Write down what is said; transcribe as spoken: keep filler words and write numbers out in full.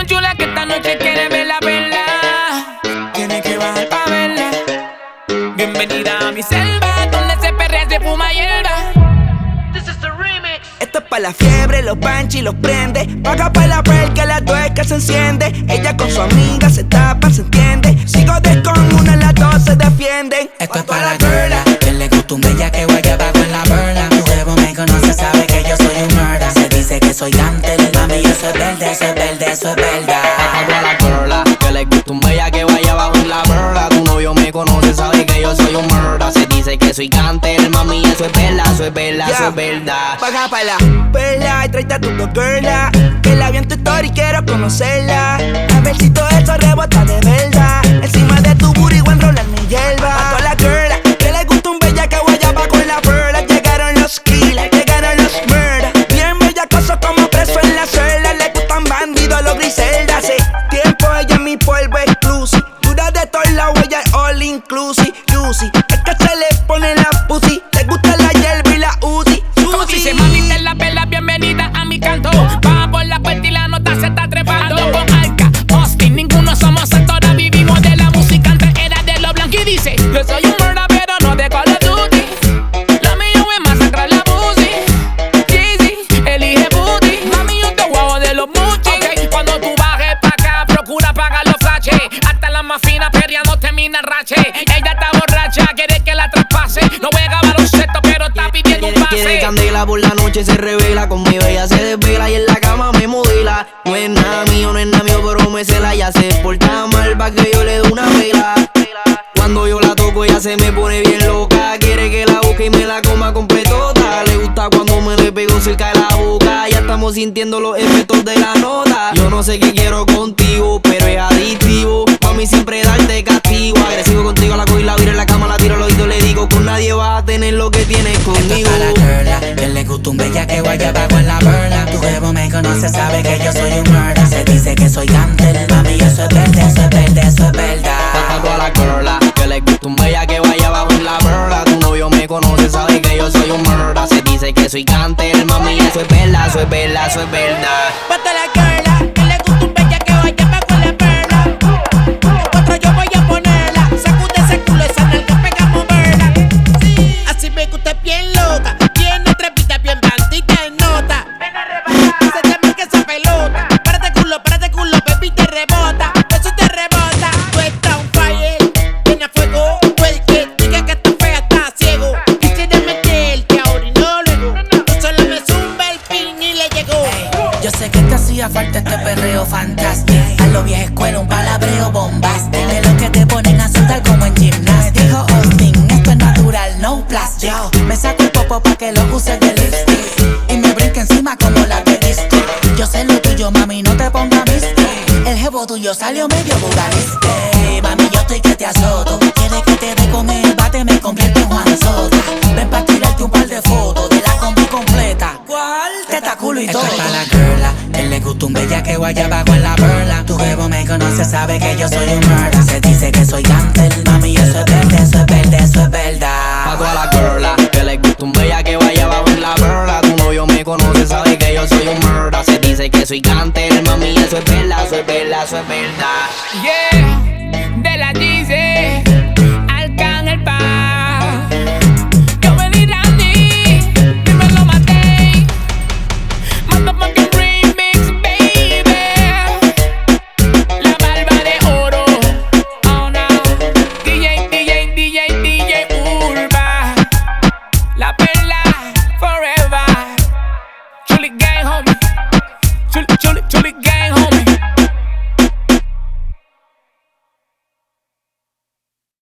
chula que esta noche quiere ver la perla. Tiene que bajar pa' verla. Bienvenida a mi selva, donde se perrea, se fuma hierba. This is the remix. Esto es pa' la fiebre, los panchi los prende. Paga pa' la per que la tuerca se enciende. Ella con su amiga se tapa, se entiende. Sigo de con una, las dos se defienden. Esto es pa' la girla, que le gusta un bella que guaya bajo en la perla. Tu huevo me conoce, sabe que yo soy un murder. Se dice que soy gante, mami, yo soy verde, eso es verde, eso es verdad. Esto es pa' la girla, que le gusta un bella que vaya bajo en la perla. Tu novio me conoce, sabe que yo soy un murder. Se dice que soy gante, mami, eso es verdad, eso es verdad, eso es verdad. Baja pa' la perla y tráete a tu dos girla. Que la vi en tu story, quiero conocerla. A ver si todo eso rebota de verdad. Encima de tu booty voy a enrolar mi hierba. A toda la girla que le gusta un bella que guaya bajo en la perla. Llegaron los killers, llegaron los murder. Bien bellacosos como preso en la celda. Le gustan bandidos los griseldas. Hace tiempo ella es mi polvo exclusive. Dura de toda la huella all inclusive. Juicy, es que se le pone la pussy. Le gusta la hierba y la Uzi. Como dice mamita en la perla, bienvenida a mi canto. Baja por la puerta y la nota se está trepando. Con Alka, Austin, ninguno somos actores. Vivimos de la música, antes era de lo blanco. Y dice, yo soy un murder pero no de Call of Duty. Lo mío es masacrar la pussy. Jeezy, elige booty. Mami, yo te guapo de los muchis. Okay, cuando tú bajes pa' acá, procura pagar los flashes. Hasta la más fina perreando termina rache. Ella está borracha, quiere que la traspase. No juega baloncesto, pero está pidiendo un pase. Quiere candela por la noche, se revela. Con mi bella se desvela y en la cama me modela. No es nada mío, no es nada mío, pero me cela. Ya se porta mal pa' que yo le dé una vela. Cuando yo la toco ella se me pone bien loca. Quiere que la busque y me la coma completota. Le gusta cuando me le pego cerca de la boca. Ya estamos sintiendo los efectos de la nota. Yo no sé qué quiero contigo, pero es adictivo. Mami siempre darte castigo. Agresivo contigo, la cojo y la viro en la cama, la tiro al oído. Le digo con nadie vas a tener lo que tienes conmigo. Esto es pa' la girla, que le gusta un bella que guaya bajo en la perla. Tu huevo me conoce, sabe que yo soy un murder. Se dice que soy gante, mami, eso es verde, eso es verde, eso es verdad. Esto es la girla, que le gusta un bella que vaya bajo en la perla. Tu novio me conoce, sabe que yo soy un murder. Se dice que soy gante, mami, eso es verdad, eso es verdad, eso es verdad. Bata la girla, que le gusta un bella que vaya bajo en la perla. Otro yo voy a ponerla. Sacude ese culo, esa nalga pega a moverla. Sí, así me gusta bien loca. Bien atrevida, bien bandita en nota. Ven a rebajar, se te marca esa pelota. Párate culo, párate culo, baby, te rebota. Eso te rebota. Tú estás un fire, viene a fuego. Tú el que diga que estás fea, está ciego. Quisiera meterte ahora y no luego. Tú solo me zumba el pin y le llegó. Yo sé que te hacía falta este perreo fantástico. A lo vieja escuela un palabreo bombástico. De los que te ponen a sudar como en gimnasia. Dijo Austin, esto es natural, no plastic. Yo me saco el popo pa' que lo uses de lipstick. Y me brinca encima como la de disco. Yo sé lo tuyo, mami, no te pongas mystic. El jevo tuyo salió medio bugaliste. Mami, yo estoy que te azoto. Quieres que te dé con el bate, me convierte en Juan Sota. Ven pa' tirarte un par de fotos de la combi completa. ¿Cuál? Teta, culo y todo. Esto es pa' la girla, que le gusta un bella que guaya bajo en la perla. Tu huevo me conoce, sabe que yo soy un murder. Se dice que soy gante, mami, eso es verde, eso es verde, eso es verdad. Pa' toda la girla, que le gusta un bella que vaya bajo en la perla. Tu novio me conoce, sabe que yo soy un murder. Se dice que soy gante, mami, eso es verdad, eso es verdad, eso es verdad. Yeah, de la Jeezy.